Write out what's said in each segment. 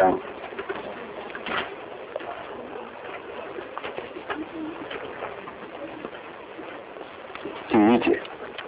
章第1节，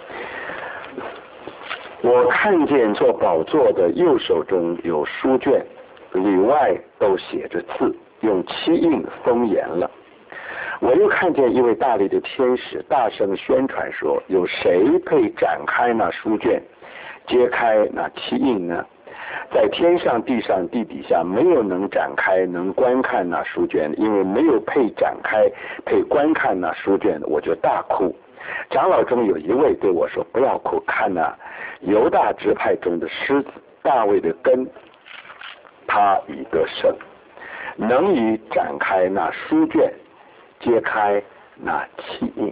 我看见做宝座的右手中有书卷，里外都写着字，用漆印封严了。我又看见一位大力的天使大声宣传说，有谁配展开那书卷，揭开那漆印呢？在天上地上地底下没有能展开能观看那书卷，因为没有配展开配观看那书卷，我就大哭。长老中有一位对我说，不要哭，看那犹大支派中的狮子大卫的根，他已得胜，能以展开那书卷，揭开那漆印。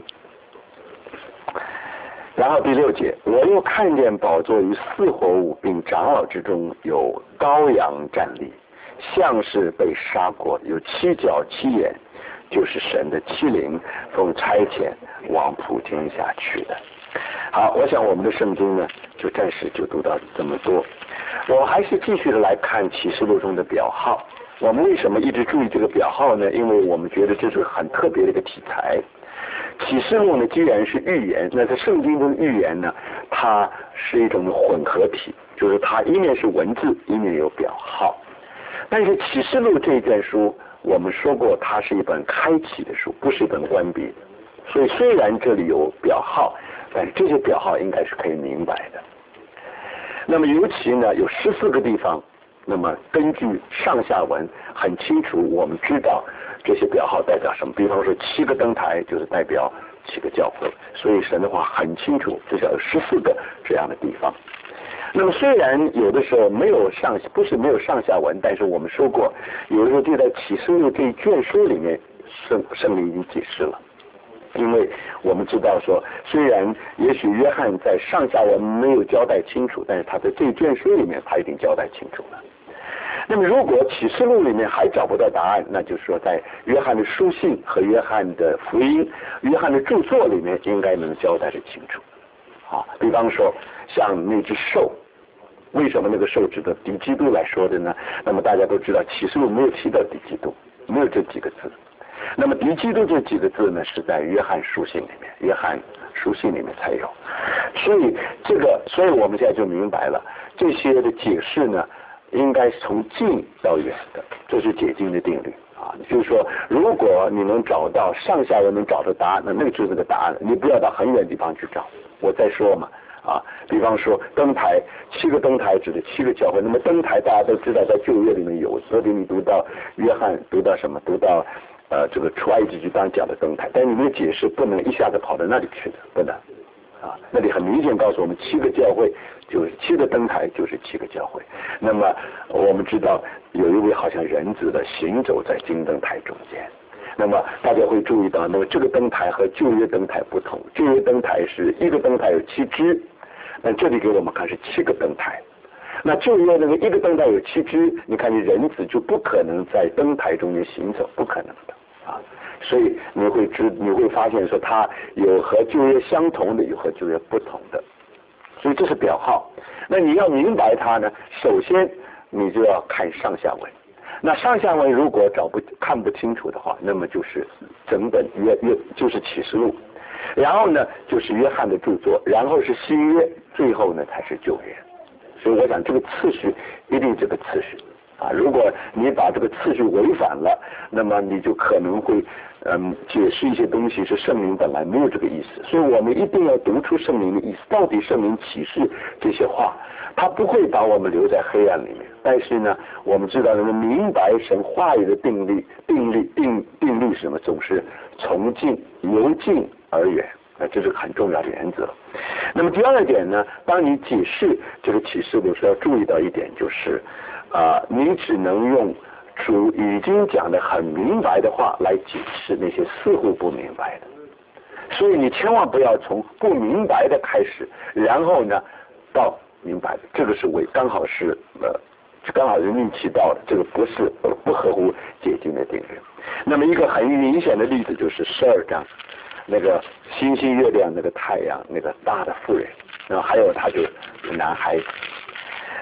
然后第6节，我又看见宝座与4活物并长老之中有羔羊站立，像是被杀过，有7角7眼，就是神的7灵，奉差遣往普天下去的。好，我想我们的圣经呢，就暂时就读到这么多。我还是继续的来看启示录中的表号。我们为什么一直注意这个表号呢？因为我们觉得这是很特别的一个题材。启示录呢，既然是预言，那在圣经中的预言呢，它是一种混合体，就是它一面是文字，一面有表号。但是启示录这一卷书，我们说过，它是一本开启的书，不是一本关闭的。所以虽然这里有表号，但是这些表号应该是可以明白的。那么尤其呢，有14个地方，那么根据上下文很清楚，我们知道这些表号代表什么。比方说7个灯台就是代表7个教会，所以神的话很清楚，至少有14个这样的地方。那么虽然有的时候不是没有上下文，但是我们说过，有的时候就在启示录这一卷书里面，圣灵已经解释了。因为我们知道说，虽然也许约翰在上下文没有交代清楚，但是他在这卷书里面他已经交代清楚了。那么如果启示录里面还找不到答案，那就是说在约翰的书信和约翰的福音、约翰的著作里面应该能交代得清楚。好，比方说像那只兽，为什么那个兽指的敌基督来说的呢？那么大家都知道启示录没有提到敌基督，没有这几个字。那么敌基督这几个字呢，是在约翰书信里面，约翰书信里面才有。所以我们现在就明白了，这些的解释呢，应该是从近到远的，这是解经的定律啊。就是说，如果你能找到上下文能找到答案，那个就是个答案，你不要到很远的地方去找。我再说嘛。比方说灯台，7个灯台指的7个教会。那么灯台大家都知道，在旧约里面有，所以你读到约翰，读到什么？读到这个出埃及记当然讲的灯台，但你们的解释不能一下子跑到那里去的，不能那里很明显告诉我们7个教会就是7个灯台就是7个教会。那么我们知道有一位好像人子的行走在金灯台中间。那么大家会注意到，那么这个灯台和旧约灯台不同，旧约灯台是一个灯台有7支，那这里给我们看是7个灯台。那旧约那个一个灯台有7支，你看你人子就不可能在灯台中间行走，不可能的所以你会发现说，它有和旧约相同的，有和旧约不同的，所以这是表号。那你要明白它呢，首先你就要看上下文。那上下文如果看不清楚的话，那么就是整本就是启示录，然后呢就是约翰的著作，然后是新约，最后呢才是旧约。所以我想这个次序一定这个次序如果你把这个次序违反了，那么你就可能会解释一些东西是圣灵本来没有这个意思。所以我们一定要读出圣灵的意思，到底圣灵启示这些话，他不会把我们留在黑暗里面。但是呢，我们知道能明白神话语的定律是什么，总是从近由近而远，这是很重要的原则。那么第二点呢，当你解释这个启示的时候，要注意到一点，就是你只能用主已经讲的很明白的话来解释那些似乎不明白的。所以你千万不要从不明白的开始，然后呢到明白的，这个是刚好是人运气到的，这个不合乎解经的定律。那么一个很明显的例子就是12章，那个星星、月亮、那个太阳、那个大的妇人，然后还有他就男孩子。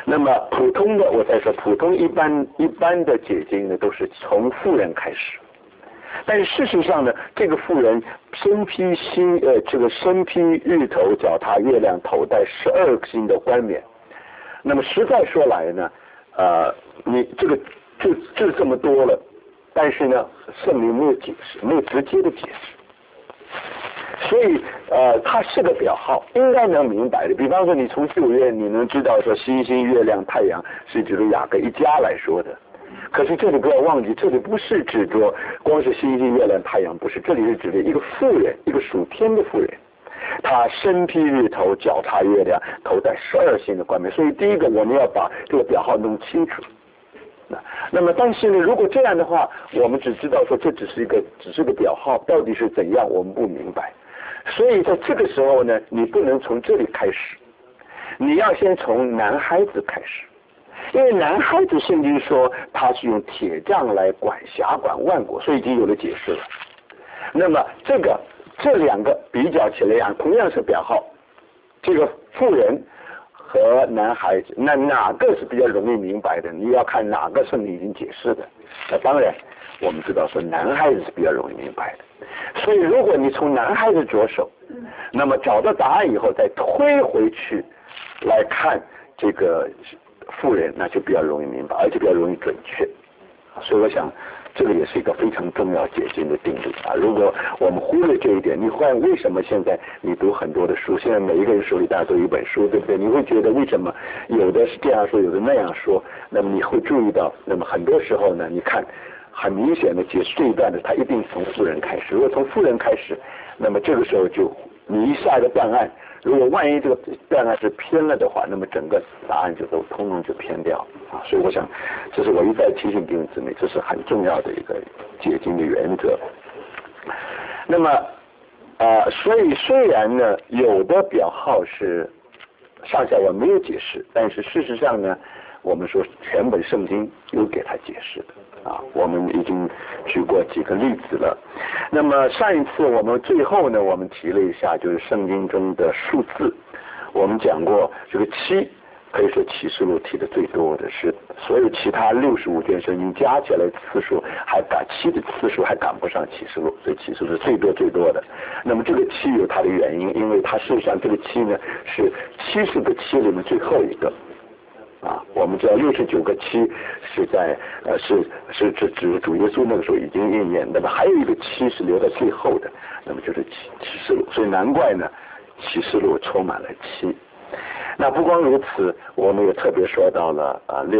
那么普通的，我再说普通一般的解经呢，都是从妇人开始。但是事实上呢，这个妇人身披日头，脚踏月亮，头戴12星的冠冕。那么实在说来呢，你这个就这么多了，但是呢，圣灵没有解释，没有直接的解释。所以它是个表号，应该能明白的。比方说，你从旧约你能知道说星星、月亮、太阳是指着雅各一家来说的。可是这里不要忘记，这里不是指着光是星星、月亮、太阳，不是，这里是指的一个妇人，一个属天的妇人，她身披日头，脚踏月亮，头戴12星的冠冕。所以第一个我们要把这个表号弄清楚。那么但是呢，如果这样的话，我们只知道说这只是个表号，到底是怎样我们不明白。所以在这个时候呢，你不能从这里开始，你要先从男孩子开始。因为男孩子圣经说他是用铁杖来辖管万国，所以已经有了解释了。那么这两个比较起来讲，同样是表号，这个妇人和男孩子，那哪个是比较容易明白的？你要看哪个圣经已经解释的。那当然我们知道说男孩子是比较容易明白的，所以如果你从男孩子着手，那么找到答案以后再推回去来看这个妇人，那就比较容易明白，而且比较容易准确。所以我想这个也是一个非常重要解经的定律啊！如果我们忽略这一点，你会发现为什么现在你读很多的书，现在每一个人手里大家都有一本书，对不对？你会觉得为什么有的是这样说，有的那样说？那么你会注意到，那么很多时候呢，你看很明显的解释这一段的，他一定从妇人开始。如果从妇人开始，那么这个时候就你下一个断案。如果万一这个断案是偏了的话，那么整个答案就都通通就偏掉啊！所以我想，这是我一再提醒弟兄姊妹，这是很重要的一个解经的原则。那么所以虽然呢，有的表号是上下文没有解释，但是事实上呢，我们说全本圣经有给他解释的。我们已经举过几个例子了。那么上一次我们最后呢，我们提了一下就是圣经中的数字。我们讲过这个7，可以说启示录提的最多的是，所有其他65卷圣经加起来次数7的次数还赶不上启示录，所以启示录是最多的。那么这个7有它的原因，因为它事实上这个7呢是70个7里面最后一个。我们知道69个7是在是指主耶稣那个时候已经应验，那么还有一个7是留在最后的，那么就是启示录，所以难怪呢启示录充满了7。那不光如此，我们也特别说到了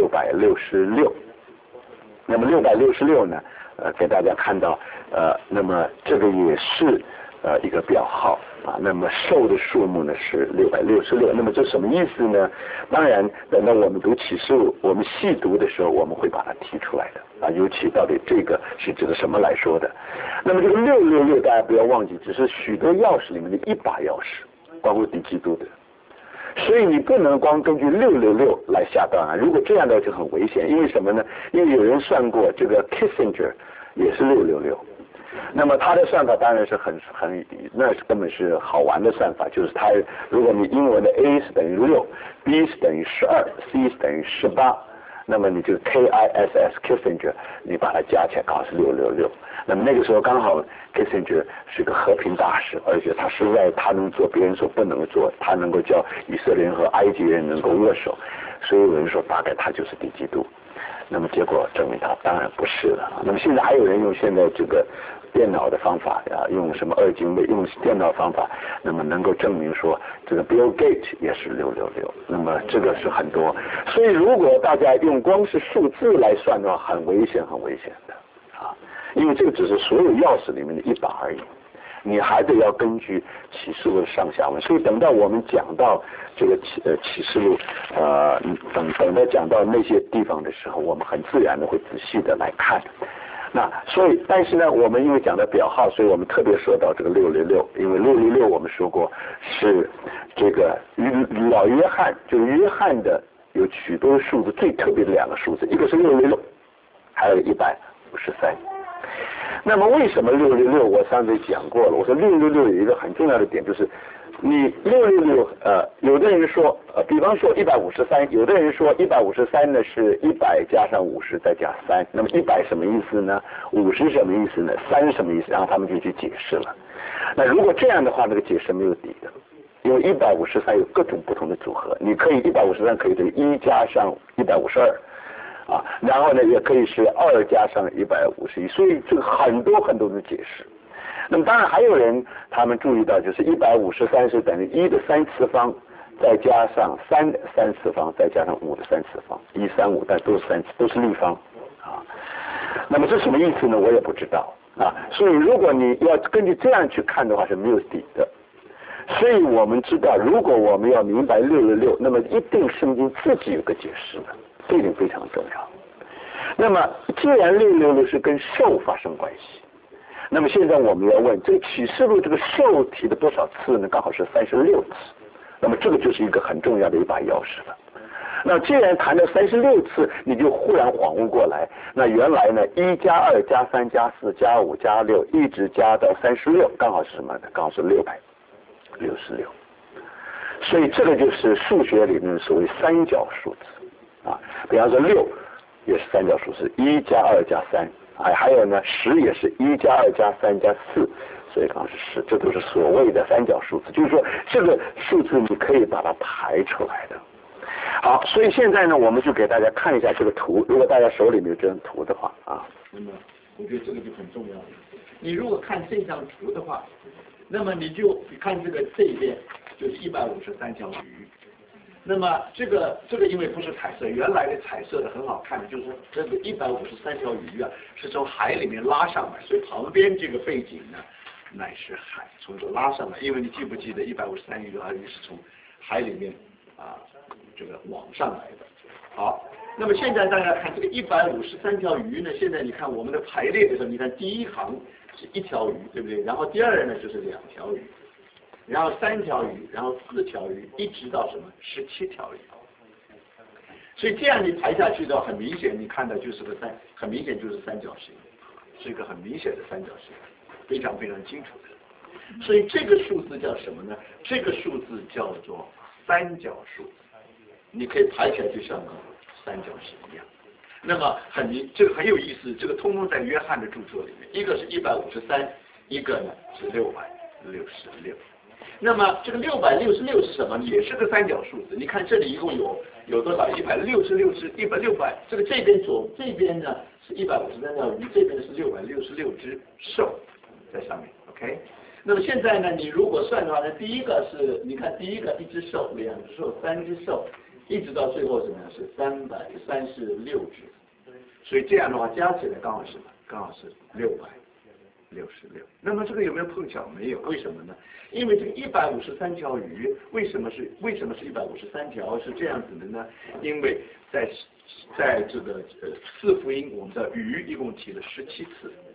666。那么666呢给大家看到那么这个也是一个表号那么兽的数目呢是666。那么这什么意思呢？当然等到我们读启示录，我们细读的时候，我们会把它提出来的尤其到底这个是指的什么来说的。那么这个666大家不要忘记，只是许多钥匙里面的一把钥匙，包括敌基督的。所以你不能光根据666来下断案，如果这样的就很危险。因为什么呢？因为有人算过这个 Kissinger 也是666。那么它的算法当然是那根本是好玩的算法，就是它如果你英文的 A 是等于6，B 是等于12，C 是等于18，那么你就 Kissinger 你把它加起来刚好是666。那么那个时候刚好 Kissinger 是个和平大使，而且他实在他能做别人所不能做，他能够叫以色列人和埃及人能够握手，所以有人说大概他就是敌基督。那么结果证明他当然不是了。那么现在还有人用现在这个电脑的方法用什么2进位，用电脑方法，那么能够证明说这个 Bill Gates 也是666。那么这个是很多，所以如果大家用光是数字来算的话，很危险的因为这个只是所有钥匙里面的一把而已。你还得要根据启示录上下文，所以等到我们讲到这个启示录等到讲到那些地方的时候，我们很自然的会仔细的来看。那所以但是呢，我们因为讲的表号，所以我们特别说到这个666，因为666我们说过是这个老约翰，就是约翰的有许多数字最特别的2个数字，一个是666，还有153。那么为什么666？我上次讲过了，我说666有一个很重要的点，就是你666，有的人说，比方说153，有的人说153呢是100加上50再加3，那么100什么意思呢？50什么意思呢？3什么意思？然后他们就去解释了。那如果这样的话，这个解释没有底的，因为153有各种不同的组合，你可以153可以等于1加上152。然后呢，也可以是2加上151，所以这个很多的解释。那么当然还有人他们注意到，就是153是等于1的3次方，再加上3的3次方，再加上5的3次方，135，但都是3次，都是立方那么这什么意思呢？我也不知道所以如果你要根据这样去看的话，是没有底的。所以我们知道，如果我们要明白666，那么一定圣经自己有个解释的。这一点非常重要。那么，既然666是跟兽发生关系，那么现在我们要问，这个启示录这个兽提的多少次呢？刚好是36次。那么这个就是一个很重要的一把钥匙了。那既然谈到36次，你就忽然恍悟过来，那原来呢1加2加3加4加5加6一直加到36，刚好是什么呢？刚好是666。所以这个就是数学里面所谓三角数字。比方说6也是三角数字，1加2加3，还有呢10也是1加2加3加4，所以刚好是10，这都是所谓的三角数字，就是说这个数字你可以把它排出来的。好，所以现在呢，我们就给大家看一下这个图，如果大家手里面有这张图的话那么我觉得这个就很重要了。你如果看这张图的话，那么你就看这边就是153条鱼。那么这个因为不是彩色，原来的彩色的很好看的，就是这个153条鱼是从海里面拉上来，所以旁边这个背景呢乃是海，从这拉上来。因为你记不记得153鱼是从海里面这个网上来的。好，那么现在大家看这个153条鱼呢，现在你看我们的排列的时候，你看第一行是1条鱼，对不对？然后第二呢就是2条鱼。然后3条鱼，然后4条鱼，一直到什么17条鱼。所以这样你排下去的话，很明显你看到就是很明显就是三角形，是一个很明显的三角形，非常非常清楚的。所以这个数字叫什么呢？这个数字叫做三角数字，你可以排起来就像个三角形一样。那么这个很有意思，这个通通在约翰的著作里面，一个是153，一个呢是666。那么这个666是什么？也是个三角数字。你看这里一共有多少？166只600，这边呢是153条鱼，这边是666只兽在上面。OK。那么现在呢，你如果算的话呢，第一个是你看第一个1只兽，2只兽，3只兽，一直到最后怎么样？是336只。所以这样的话加起来刚好是666。那么这个有没有碰巧？没有，为什么呢？因为这个153条鱼为什么是153条？是这样子的呢？因为在这个4福音，我们的鱼一共提了17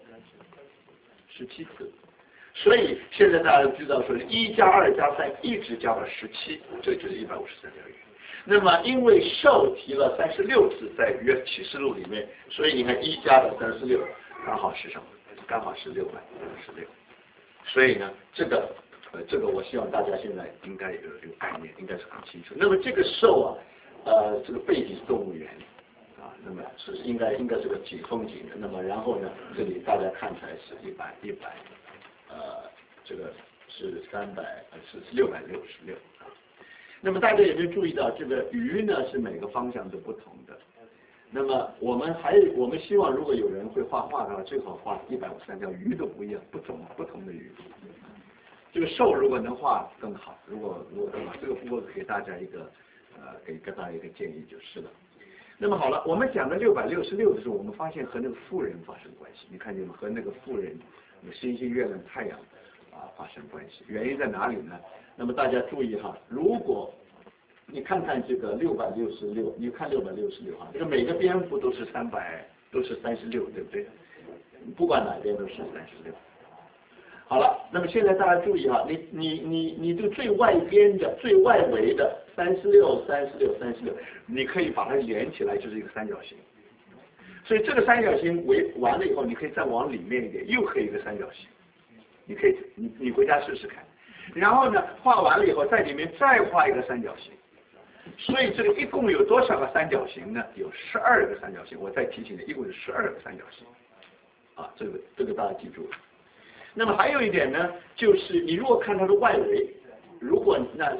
次，所以现在大家知道说1加2加3一直加到17，这就是153条鱼。那么因为兽提了36次在约启示录里面，所以你看1加到36刚好是什么？刚好是666，所以呢，这个我希望大家现在应该有概念，应该是很清楚。那么这个兽这个背景是动物园那么是应该是个景风景的。那么然后呢，这里大家看起来是100这个是666那么大家有没有注意到这个鱼呢是每个方向都不同的？那么我们希望如果有人会画画的话，最好画153条鱼都不一样，不同的鱼。这个兽如果能画更好，如果更好，这个不过给大家一个建议就是了。那么好了，我们讲的666的时候，我们发现和那个妇人发生关系，你看见吗？和那个妇人、星星、月亮、太阳发生关系，原因在哪里呢？那么大家注意如果你看看这个666，你看666这个每个边幅都是36，对不对？不管哪边都是36。好了，那么现在大家注意你这个最外边的、最外围的36，你可以把它连起来，就是一个三角形。所以这个三角形完了以后，你可以再往里面一点，又可以一个三角形。你可以，你回家试试看。 然后呢画完了以后在里面再画一个三角形，所以这个一共有多少个三角形呢？有12个三角形。我再提醒你，一共有12个三角形。啊，这个大家记住了。那么还有一点呢，就是你如果看它的外围，如果那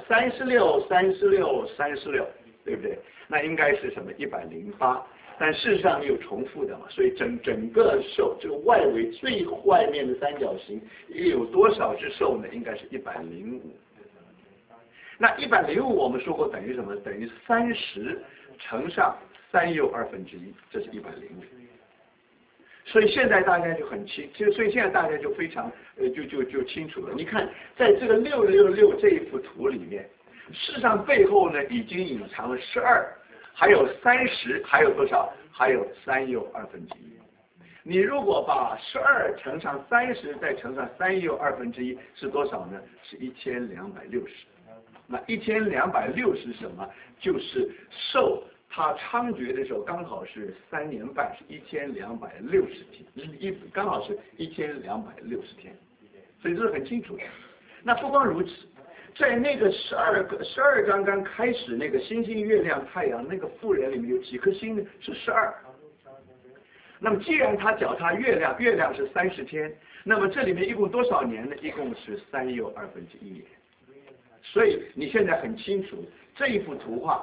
36、36、36，对不对？那应该是什么108？但事实上你有重复的嘛，所以整个兽这个外围最外面的三角形有多少只兽呢？应该是105。那105我们说过等于什么？等于30乘上3又1/2，这是105。所以现在大家就很所以现在大家就非常就清楚了。你看，在这个666这一幅图里面，事实上背后呢已经隐藏了12，还有30，还有多少？还有3又1/2。你如果把12乘上30，再乘上3又1/2是多少呢？是1260。那1260是什么？就是受它猖獗的时候刚好是3年半，是1260天，刚好是1260天，所以这是很清楚的。那不光如此，在那个12刚刚开始那个星星、月亮、太阳那个妇人里面有几颗星呢？是12。那么既然他脚踏月亮，月亮是30天，那么这里面一共多少年呢？一共是3又1/2年。所以你现在很清楚，这一幅图画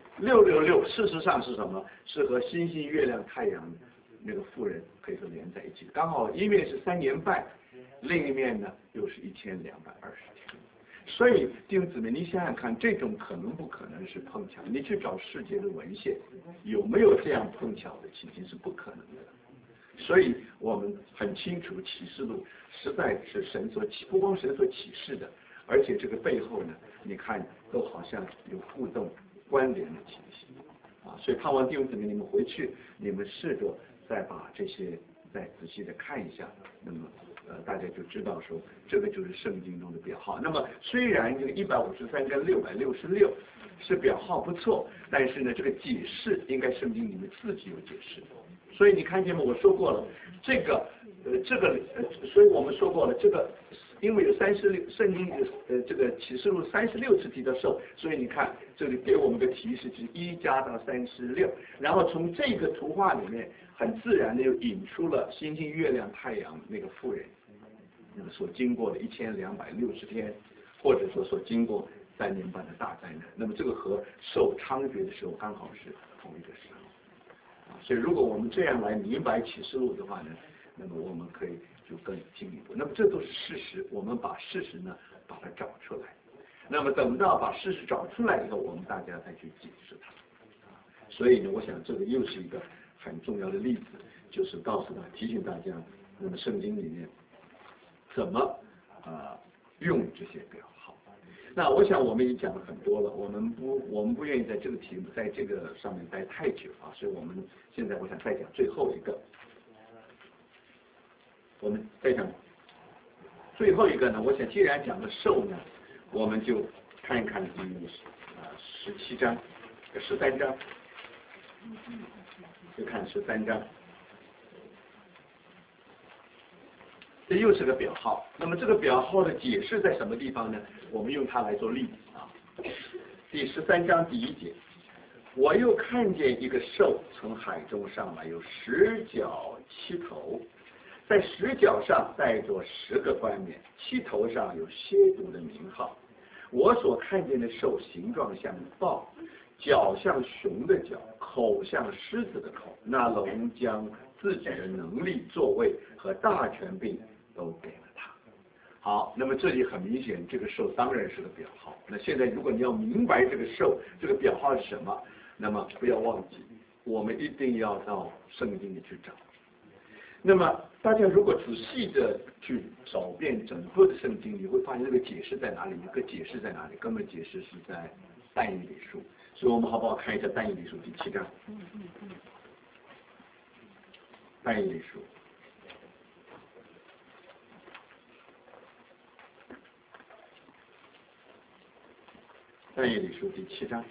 666事实上是什么？是和星星、月亮、太阳那个妇人可以说连在一起，刚好一面是3年半，另一面呢又是1220天。所以弟兄姊妹，你想想看，这种可能不可能是碰巧？你去找世界的文献，有没有这样碰巧的情形？是不可能的。所以我们很清楚，启示录实在是神所启，不光神所启示的，而且这个背后呢，你看都好像有互动关联的情形啊。所以盼望弟兄姊妹，你们回去，你们试着再把这些再仔细的看一下，那么大家就知道说，这个就是圣经中的表号。那么虽然这个153跟666是表号不错，但是呢，这个解释应该圣经里面自己有解释。所以你看见吗？我说过了，所以我们说过了，这个因为有36，圣经这个启示录36次提到兽，所以你看这里给我们的提示是1加到36，然后从这个图画里面很自然的又引出了星星、月亮、太阳那个妇人，那么所经过的1260天，或者说所经过3年半的大灾难，那么这个和兽猖獗的时候刚好是同一个时候。所以如果我们这样来明白启示录的话呢，那么我们可以就更进一步。那么这都是事实，我们把事实呢把它找出来。那么等到把事实找出来以后，我们大家再去解释它。所以呢，我想这个又是一个很重要的例子，就是告诉提醒大家，那么圣经里面怎么用这些表号。那我想我们已经讲了很多了，我们不愿意在这个题目在这个上面待太久啊，所以我们现在我想再讲最后一个。我们再讲最后一个呢，我想既然讲了兽呢，我们就看一看17章、13章，就看13章。这又是个表号，那么这个表号的解释在什么地方呢？我们用它来做例子啊。第13章第1节，我又看见一个兽从海中上来，有10角7头，在10角上带着10个冠冕，7头上有亵渎的名号。我所看见的兽形状像豹，脚像熊的脚，口像狮子的口。那龙将自己的能力、作为和大权柄都给了他。好，那么这里很明显，这个兽当然是个表号。那现在如果你要明白这个兽这个表号是什么，那么不要忘记，我们一定要到圣经里去找。那么大家如果仔细的去找遍整个的圣经，你会发现这个解释在哪里？这个解释在哪里？根本解释是在但以理书。所以我们好不好看一下但以理书第7章？但以理书。但以理书第7章。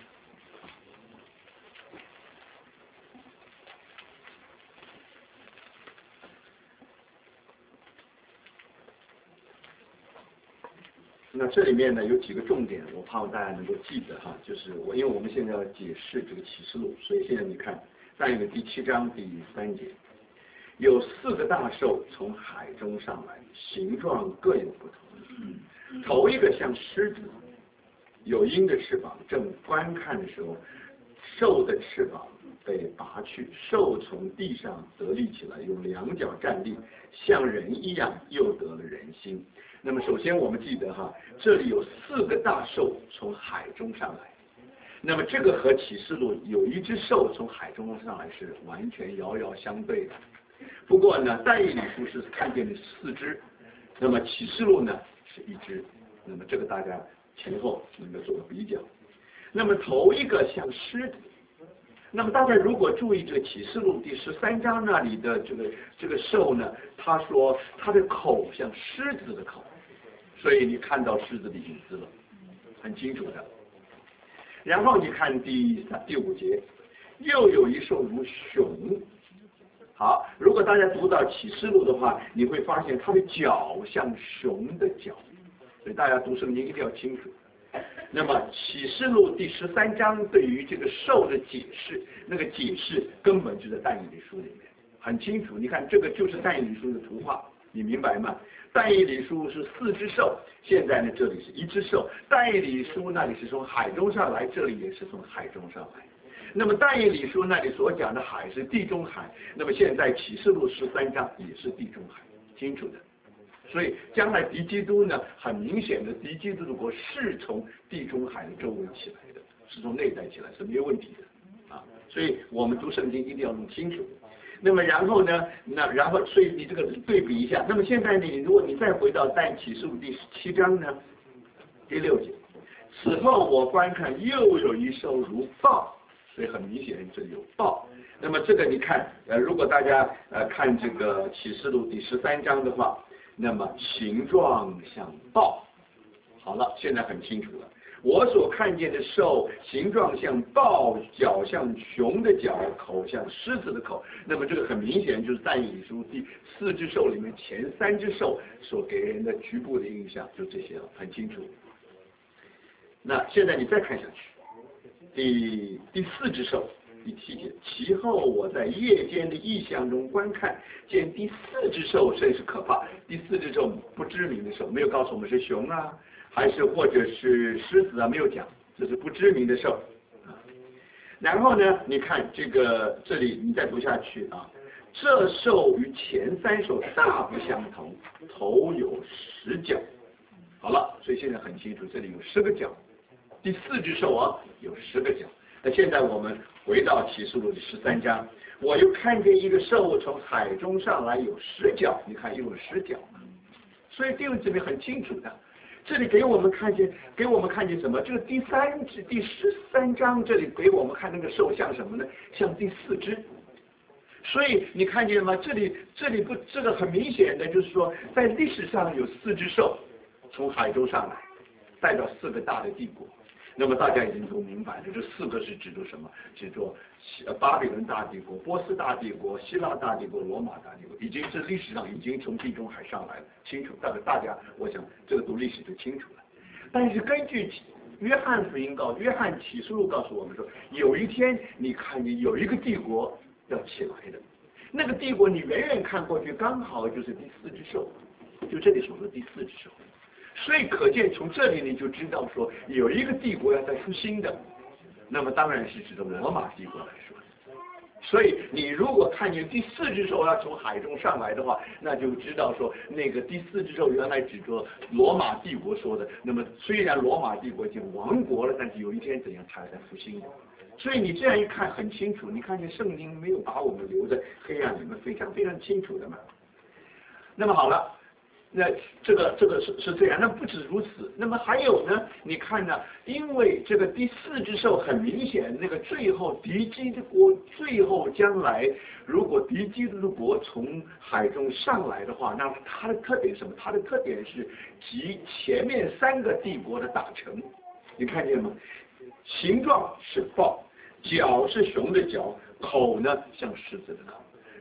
那这里面呢有几个重点，我盼望大家能够记得哈，就是因为我们现在要解释这个启示录，所以现在你看但以理第7章第3节，有4个大兽从海中上来，形状各有不同。头一个像狮子，有鹰的翅膀，正观看的时候，兽的翅膀被拔去，兽从地上得立起来，用2脚站立，像人一样，又得了人心。那么首先我们记得哈，这里有4个大兽从海中上来，那么这个和启示录有一只兽从海中上来是完全遥遥相对的。不过呢，但以理书是看见的4只，那么启示录呢是1只，那么这个大家前后能够做个比较。那么头一个像狮子，那么大家如果注意这个启示录第13章那里的这个兽呢，他说他的口像狮子的口，所以你看到狮子的影子了，很清楚的。然后你看第5节，又有一兽如熊。好，如果大家读到启示录的话，你会发现它的脚像熊的脚，所以大家读圣经一定要清楚。那么启示录第13章对于这个兽的解释，那个解释根本就在但以理书里面，很清楚。你看这个就是但以理书的图画，你明白吗？但以理书是4只兽，现在呢这里是1只兽。但以理书那里是从海中上来，这里也是从海中上来。那么但以理书那里所讲的海是地中海，那么现在启示录13章也是地中海，清楚的。所以将来敌基督呢，很明显的敌基督的国是从地中海的周围起来的，是从内带起来，是没有问题的啊。所以我们读圣经一定要弄清楚。那么然后呢，所以你这个对比一下。那么现在如果你再回到但启示录第7章呢，第6节，此后我观看又有一兽如豹，所以很明显这里有豹。那么这个你看，如果大家看这个启示录第13章的话，那么形状像豹。好了，现在很清楚了。我所看见的兽形状像豹，脚像熊的脚，口像狮子的口。那么这个很明显就是但以理书第4只兽里面前3只兽所给人的局部的印象就这些了，很清楚。那现在你再看下去，第4只兽第7节，其后我在夜间的异象中观看，见第4只兽甚是可怕。第4只兽不知名的兽，没有告诉我们是熊啊，还是或者是狮子啊，没有讲，这是不知名的兽啊。然后呢，你看这里你再读下去啊，这兽与前3兽大不相同，头有10角。好了，所以现在很清楚，这里有10个角。第4只兽啊有10个角。那现在我们回到启示录第13章，我又看见一个兽从海中上来，有10角，你看又有10角，所以弟兄姊妹很清楚的。这里给我们看见什么？这个第13章这里给我们看那个兽像什么呢？像第4只。所以你看见吗？这个很明显的就是说，在历史上有4只兽从海中上来，代表4个大的帝国。那么大家已经都明白了，这4个是指着什么？指着巴比伦大帝国、波斯大帝国、希腊大帝国、罗马大帝国，已经是历史上已经从地中海上来了，清楚。大家，我想这个读历史就清楚了。但是根据约翰福音约翰启示录告诉我们说，有一天你看见有一个帝国要起来的，那个帝国你远远看过去，刚好就是第4只兽，就这里所说的第4只兽。所以可见从这里你就知道说有一个帝国要在复兴的，那么当然是指着罗马帝国来说。所以你如果看见第4只兽要从海中上来的话，那就知道说那个第4只兽原来指着罗马帝国说的。那么虽然罗马帝国已经亡国了，但是有一天怎样才在复兴的。所以你这样一看很清楚，你看见圣经没有把我们留在黑暗里面，非常非常清楚的嘛。那么好了。那这个是这样，那不止如此。那么还有呢？你看呢？因为这个第4只兽很明显，那个最后敌基督国最后将来，如果敌基督的国从海中上来的话，那它的特点是什么？它的特点是集前面3个帝国的大成。你看见吗？形状是豹，脚是熊的脚，口呢像狮子的口。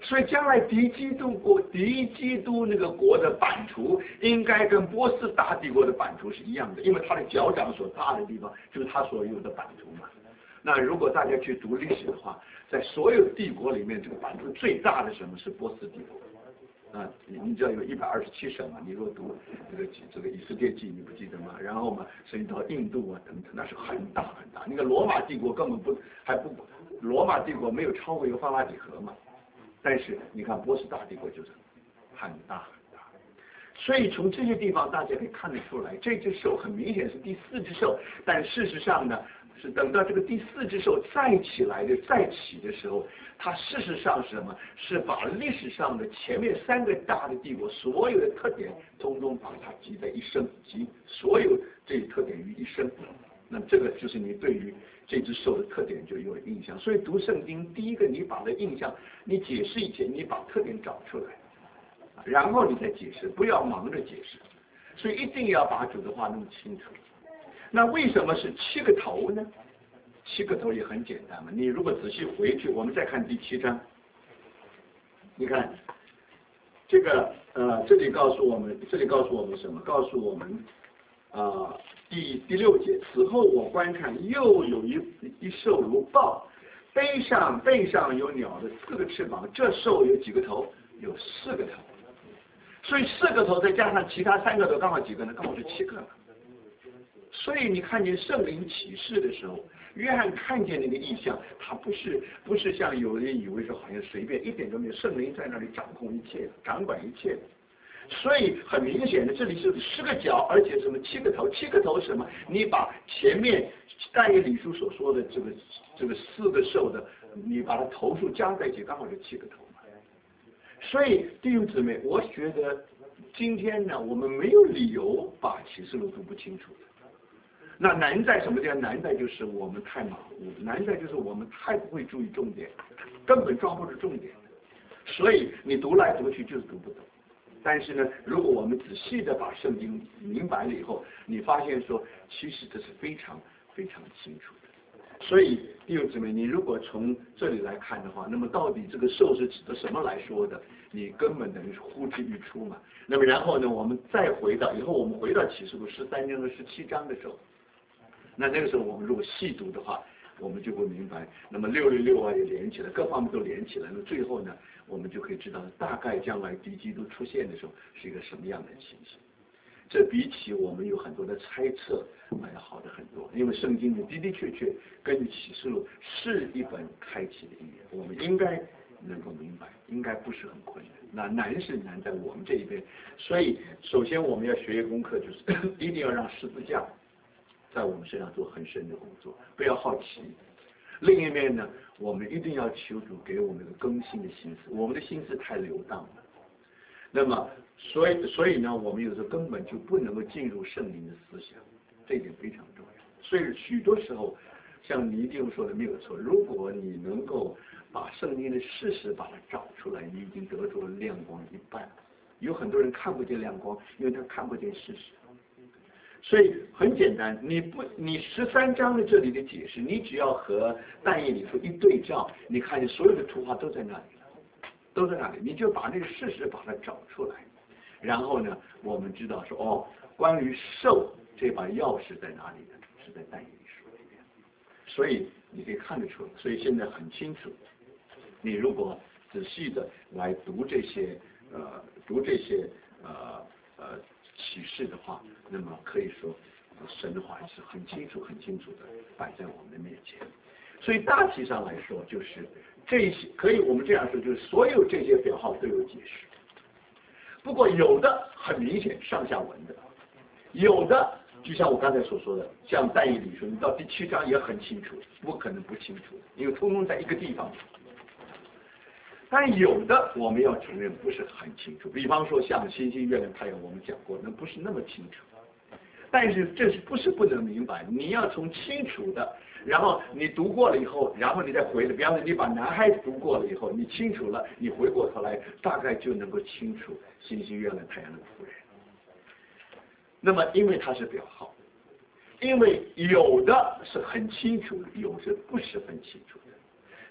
所以将来敌基督那个国的版图应该跟波斯大帝国的版图是一样的，因为它的脚掌所踏的地方就是它所有的版图嘛。那如果大家去读历史的话，在所有帝国里面，这个版图最大的什么是波斯帝国？啊，你知道有127省嘛？你如果读这个以斯帖记，你不记得吗？然后嘛，甚至到印度啊等等，那是很大很大。那个罗马帝国根本罗马帝国没有超过幼发拉底河嘛。但是你看波斯大帝国就是很大很大。所以从这些地方大家可以看得出来，这只兽很明显是第4只兽，但事实上呢，是等到这个第4只兽再起的时候，它事实上是什么？是把历史上的前面3个大的帝国所有的特点，通通把它集在一身，集所有这些特点于一身。那这个就是你对于这只兽的特点就有印象。所以读圣经，第一个你把这印象，你解释以前，你把特点找出来，然后你再解释，不要忙着解释。所以一定要把主的话弄清楚。那为什么是7个头呢？7个头也很简单嘛。你如果仔细回去，我们再看第7章，你看这个这里告诉我们什么？告诉我们第6节，此后我观看，又有一兽如豹，背上有鸟的4个翅膀，这兽有几个头？有4个头。所以4个头再加上其他3个头，刚好几个呢？刚好是7个了。所以你看见圣灵启示的时候，约翰看见那个意象，他不是像有人以为说好像随便，一点都没有，圣灵在那里掌控一切，掌管一切。所以很明显的，这里是10个角，而且什么7个头，7个头是什么？你把前面但以理书所说的这个4个兽的，你把它头数加在一起，刚好就7个头嘛。所以弟兄姊妹，我觉得今天呢，我们没有理由把启示录读不清楚的。那难在什么地方？难在就是我们太马虎，难在就是我们太不会注意重点，根本抓不住重点。所以你读来读去就是读不懂。但是呢，如果我们仔细的把圣经明白了以后，你发现说，其实这是非常非常清楚的。所以弟兄姊妹，你如果从这里来看的话，那么到底这个兽是指的什么来说的？你根本等于是呼之欲出嘛。那么然后呢，我们再回到我们回到启示录13章和17章的时候，那个时候我们如果细读的话，我们就会明白，那么666啊也连起来，各方面都连起来，那最后呢，我们就可以知道大概将来敌基督出现的时候是一个什么样的情形。这比起我们有很多的猜测要好的很多，因为圣经的的确确根据启示录是一本开启的预言，我们应该能够明白，应该不是很困难。那难是难在我们这一边，所以首先我们要学一个功课，就是一定要让十字架在我们身上做很深的工作，不要好奇。另一面呢，我们一定要求主给我们一个更新的心思，我们的心思太流荡了。那么，所以呢，我们有时候根本就不能够进入圣灵的思想，这一点非常重要。所以许多时候，像你一定说的没有错，如果你能够把圣经的事实把它找出来，你已经得出了亮光一半。有很多人看不见亮光，因为他看不见事实。所以很简单，你13章的这里的解释，你只要和但以理书一对照，你看见所有的图画都在那里。都在那里，你就把这个事实把它找出来，然后呢，我们知道说关于兽这把钥匙在哪里呢？是在但以理书里面，所以你可以看得出来。所以现在很清楚，你如果仔细的来读这些启示的话，那么可以说神的话是很清楚的摆在我们的面前。所以大体上来说，就是这些可以我们这样说，就是所有这些表号都有解释。不过有的很明显上下文的，有的就像我刚才所说的，像但以理书，你到第7章也很清楚，不可能不清楚，因为通通在一个地方。但有的我们要承认不是很清楚，比方说像星星、月亮、太阳，我们讲过，那不是那么清楚。但是这不是不能明白，你要从清楚的，然后你读过了以后，然后你再回来，比方说你把男孩子读过了以后，你清楚了，你回过头来大概就能够清楚星星、月亮、太阳的仆人。那么因为它是表号，因为有的是很清楚的，有的不是很清楚的，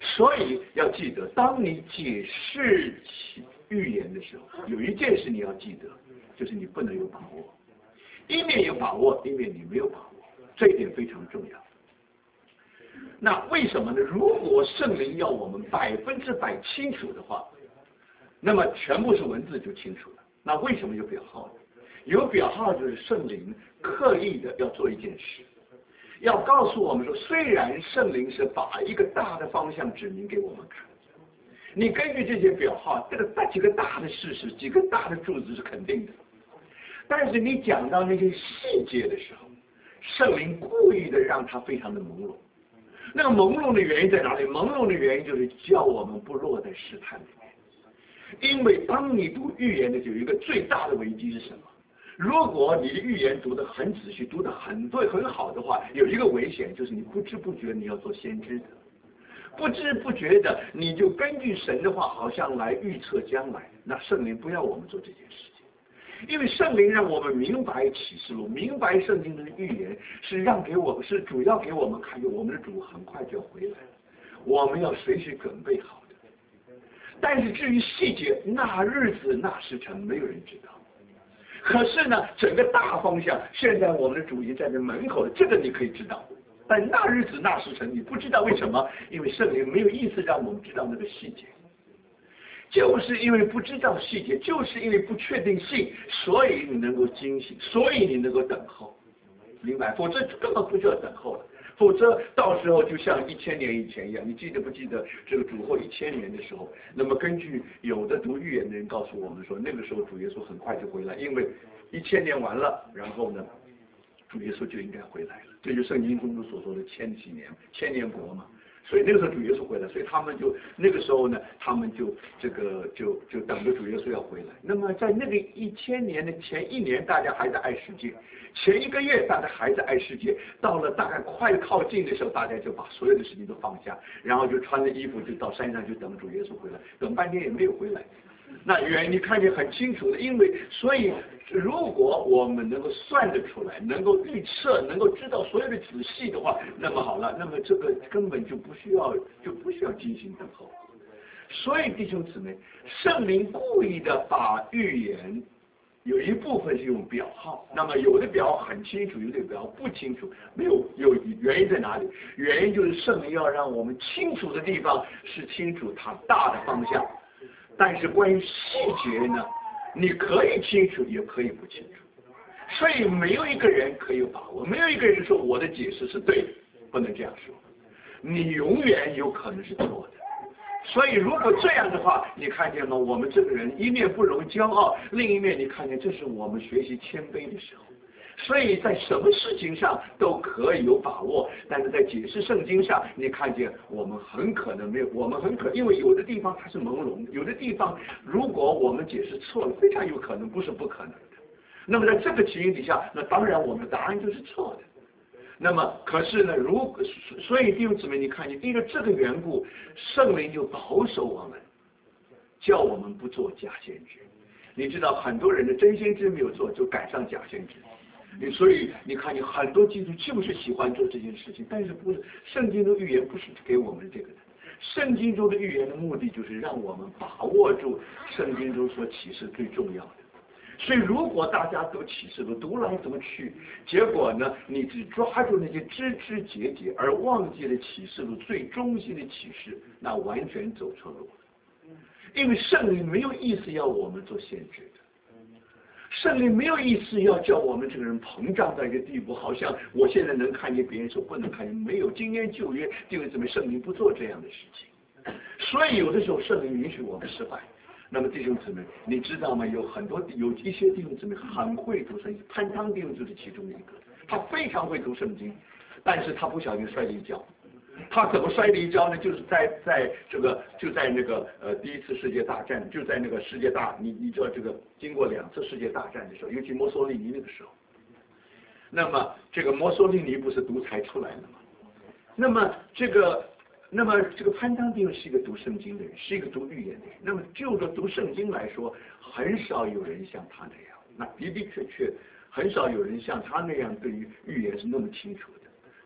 所以要记得，当你解释预言的时候，有一件事你要记得，就是你不能有把握，一面有把握，一面你没有把握，这一点非常重要。那为什么呢？如果圣灵要我们100%清楚的话，那么全部是文字就清楚了。那为什么有表号呢？有表号就是圣灵刻意的要做一件事，要告诉我们说，虽然圣灵是把一个大的方向指明给我们看，你根据这些表号，这个几个大的事实，几个大的柱子是肯定的，但是你讲到那些细节的时候，圣灵故意的让它非常的朦胧。那个朦胧的原因在哪里？朦胧的原因就是叫我们不落在试探里面。因为当你读预言的有一个最大的危机是什么？如果你的预言读得很仔细，读得很对很好的话，有一个危险就是你不知不觉你要做先知的，不知不觉的你就根据神的话好像来预测将来。那圣灵不要我们做这件事情，因为圣灵让我们明白启示录，明白圣经的预言，是主要给我们看见我们的主很快就要回来了，我们要随时准备好的。但是至于细节，那日子那时辰没有人知道。可是呢，整个大方向，现在我们的主已经站在门口了，这个你可以知道。但那日子那时辰你不知道，为什么？因为圣灵没有意思让我们知道那个细节。就是因为不知道细节，就是因为不确定性，所以你能够惊醒，所以你能够等候，明白？否则根本不需要等候了，否则到时候就像1000年以前一样。你记得不记得这个主后1000年的时候？那么根据有的读预言的人告诉我们说，那个时候主耶稣很快就回来，因为1000年完了，然后呢，主耶稣就应该回来了。这就是圣经中所说的千年国嘛。所以那个时候主耶稣回来，所以他们就那个时候呢，他们就等着主耶稣要回来。那么在那个1000年的前1年，大家还在爱世界；前1个月，大家还在爱世界。到了大概快靠近的时候，大家就把所有的事情都放下，然后就穿着衣服就到山上去等主耶稣回来。等半天也没有回来。那你看见很清楚的，所以如果我们能够算得出来，能够预测，能够知道所有的仔细的话，那么好了，那么这个根本就不需要精心等候。所以弟兄姊妹，圣灵故意的把预言有一部分是用表号，那么有的表很清楚，有的表不清楚，有原因在哪里？原因就是圣灵要让我们清楚的地方是清楚它大的方向。但是关于细节呢，你可以清楚，也可以不清楚。所以没有一个人可以有把握，没有一个人说我的解释是对的，不能这样说。你永远有可能是错的。所以如果这样的话，你看见吗？我们这个人一面不容骄傲，另一面你看见这是我们学习谦卑的时候。所以在什么事情上都可以有把握，但是在解释圣经上，你看见我们很可能没有，因为有的地方它是朦胧，有的地方如果我们解释错了，非常有可能，不是不可能的。那么在这个情形底下，那当然我们的答案就是错的。那么可是呢，所以弟兄姊妹，你看见因为这个缘故，圣灵就保守我们，叫我们不做假先知。你知道很多人的真先知没有做，就赶上假先知。所以你看见很多基督就是喜欢做这件事情，但是不是圣经中预言不是给我们这个的。圣经中的预言的目的就是让我们把握住圣经中所启示最重要的。所以如果大家都启示录读来读去，结果呢，你只抓住那些枝枝节节，而忘记了启示录最中心的启示，那完全走错路了。因为圣灵没有意思要我们做先知的。圣灵没有意思要叫我们这个人膨胀到一个地步，好像我现在能看见别人说不能看见，没有今天旧约弟兄姊妹，圣灵不做这样的事情。所以有的时候圣灵允许我们失败。那么弟兄姊妹，你知道吗？有一些弟兄姊妹很会读圣经，潘汤弟兄就是其中一个，他非常会读圣经，但是他不小心摔了一跤。他怎么摔了一跤呢？就是在那个第一次世界大战，就在那个世界大，你知道这个经过2次世界大战的时候，尤其墨索里尼那个时候，那么这个墨索里尼不是独裁出来的吗？那么这个潘汤弟兄是一个读圣经的人，是一个读预言的人。那么就着读圣经来说，很少有人像他那样，那的确很少有人像他那样对于预言是那么清楚的。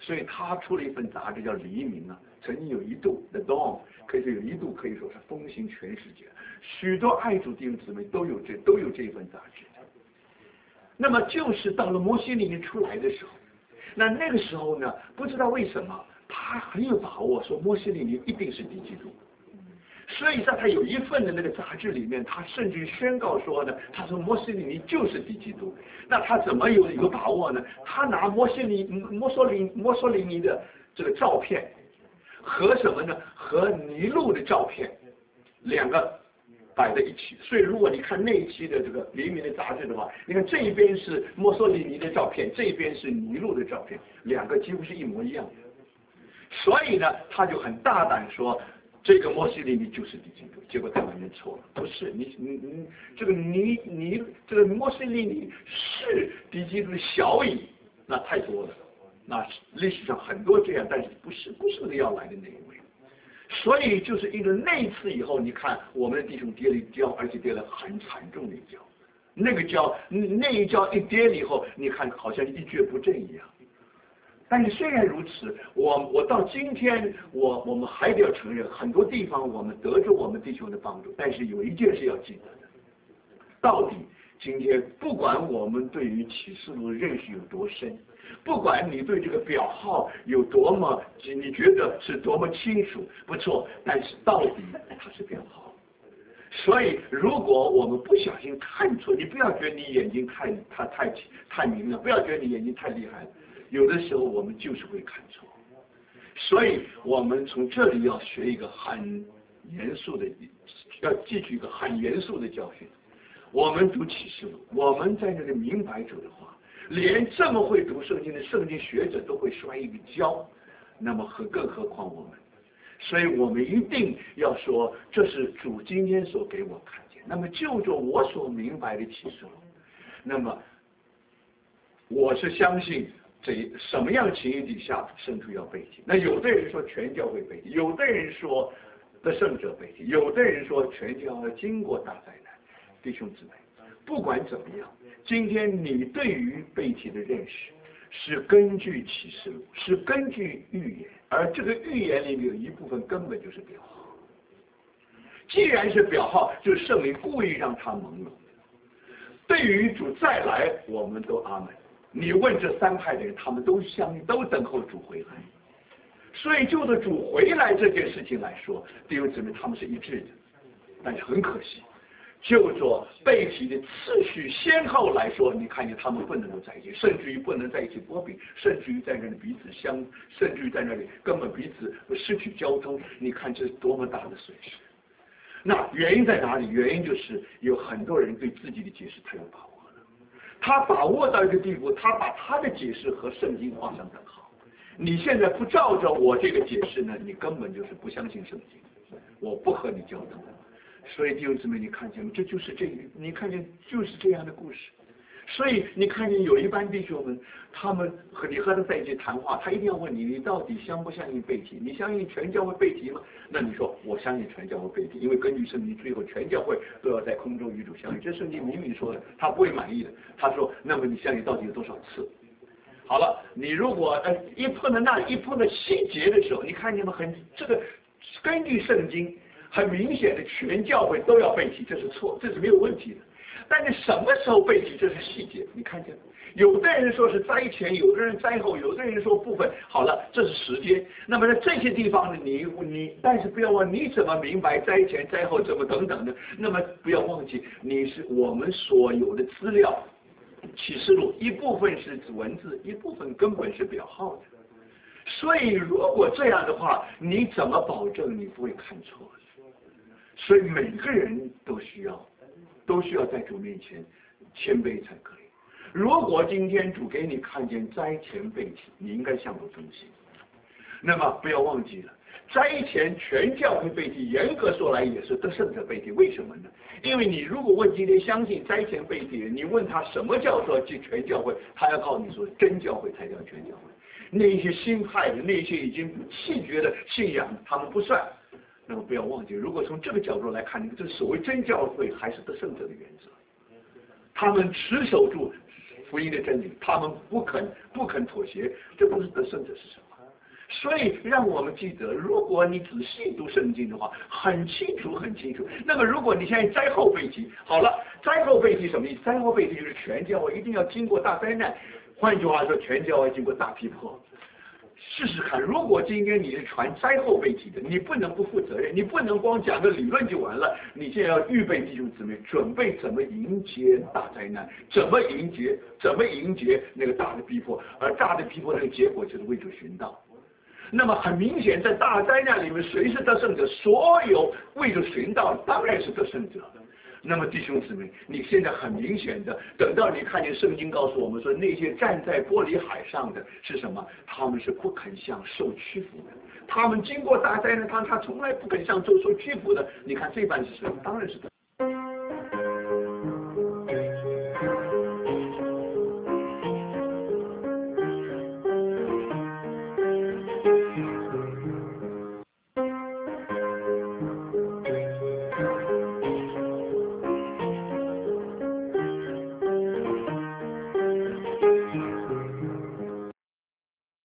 所以他出了一份杂志叫《黎明》啊，曾经有一度 The Dawn 可以说有一度可以说是风行全世界，许多爱主弟兄姊妹都有这一份杂志。那么就是到了摩西里面出来的时候，那个时候呢，不知道为什么他很有把握说摩西里面一定是敌基督。所以在他有一份的那个杂志里面，他甚至于宣告说呢，他说摩西里尼就是敌基督。那他怎么有把握呢？他拿摩索里尼的这个照片和什么呢？和尼禄的照片两个摆在一起。所以如果你看那一期的这个黎明的杂志的话，你看这一边是墨索里尼的照片，这一边是尼禄的照片，两个几乎是一模一样的。所以呢，他就很大胆说，这个摩西里尼就是敌基督。结果他完全错了，不是这个摩西里尼是敌基督的小乙，那太多了，那历史上很多这样，但是不是那个要来的那一位。所以就是因为那一次以后，你看我们的弟兄跌了一跤，而且跌了很惨重的一跤。那一跤一跌了以后，你看好像一蹶不振一样。但是虽然如此，我到今天，我们还得要承认，很多地方我们得着我们弟兄的帮助，但是有一件事要记得的，到底今天不管我们对于启示录认识有多深，不管你对这个表号有多么，你觉得是多么清楚，不错，但是到底它是表号。所以如果我们不小心看错，你不要觉得你眼睛太明了，不要觉得你眼睛太厉害了。有的时候我们就是会看错，所以我们从这里要学一个很严肃的，要记取一个很严肃的教训。我们读启示录，我们在这里明白主的话，连这么会读圣经的圣经学者都会摔一个跤，那么更何况我们？所以我们一定要说，这是主今天所给我看见。那么就着我所明白的启示录，那么我是相信。什么样情形底下圣徒要背弃？那有的人说全教会背弃，有的人说得胜者背弃，有的人说全教要经过大灾难。弟兄姊妹，不管怎么样，今天你对于背弃的认识是根据启示录，是根据预言，而这个预言里面有一部分根本就是表号。既然是表号，就是圣灵故意让它朦胧。对于主再来，我们都阿门。你问这三派的人，他们都相信，都等候主回来。所以就着主回来这件事情来说，弟兄姊妹，他们是一致的。但是很可惜，就着背弃的次序先后来说，你看见他们不能够在一起，甚至于不能在一起波比，甚至于在那里彼此甚至于在那里根本彼此失去交通。你看这是多么大的损失。那原因在哪里？原因就是有很多人对自己的解释太有把握。他把握到一个地步，他把他的解释和圣经画上等号。你现在不照着我这个解释呢，你根本就是不相信圣经，我不和你交通。所以弟兄姊妹，你看见吗？这就是你看见就是这样的故事。所以你看见有一班弟兄们，你和他在一起谈话，他一定要问你，你到底相不相信背弃？你相信全教会背弃吗？那你说我相信全教会背弃，因为根据圣经，最后全教会都要在空中与主相遇。这圣经明明说的，他不会满意的。他说，那么你相信到底有多少次？好了，你如果一碰到细节的时候，你看见吗？这个根据圣经很明显的，全教会都要背弃，这是错，这是没有问题的。但是什么时候背弃，这是细节，你看见吗？有的人说是灾前，有的人灾后，有的人说部分。好了，这是时间。那么在这些地方呢，但是不要忘，你怎么明白灾前、灾后怎么等等的？那么不要忘记，你是我们所有的资料，启示录一部分是文字，一部分根本是表号的。所以如果这样的话，你怎么保证你不会看错？所以每个人都需要在主面前谦卑才可以。如果今天主给你看见灾前背弃，你应该向主忠心。那么不要忘记了，灾前全教会背弃，严格说来也是得胜者背弃。为什么呢？因为你如果问今天相信灾前背弃，你问他什么叫做全教会，他要告诉你说真教会才叫全教会。那些新派的，那些已经弃绝的信仰，他们不算。那么不要忘记，如果从这个角度来看，这所谓真教会还是得胜者的原则。他们持守住福音的真理，他们不肯妥协，这不是得胜者是什么？所以让我们记得，如果你仔细读圣经的话，很清楚很清楚。那么如果你现在灾后被提，好了，灾后被提什么意思？灾后被提就是全教会一定要经过大灾难，换句话说，全教会经过大逼迫。试试看，如果今天你是传灾后被提的，你不能不负责任，你不能光讲个理论就完了，你现在要预备弟兄姊妹，准备怎么迎接大灾难，怎么迎接那个大的逼迫，而大的逼迫那个结果就是为主寻道。那么很明显，在大灾难里面，谁是得胜者？所有为主寻道，当然是得胜者。那么弟兄姊妹，你现在很明显的，等到你看见圣经告诉我们说，那些站在玻璃海上的是什么？他们是不肯向受屈服的。他们经过大灾难，他从来不肯向受屈服的。你看这班是谁？当然是得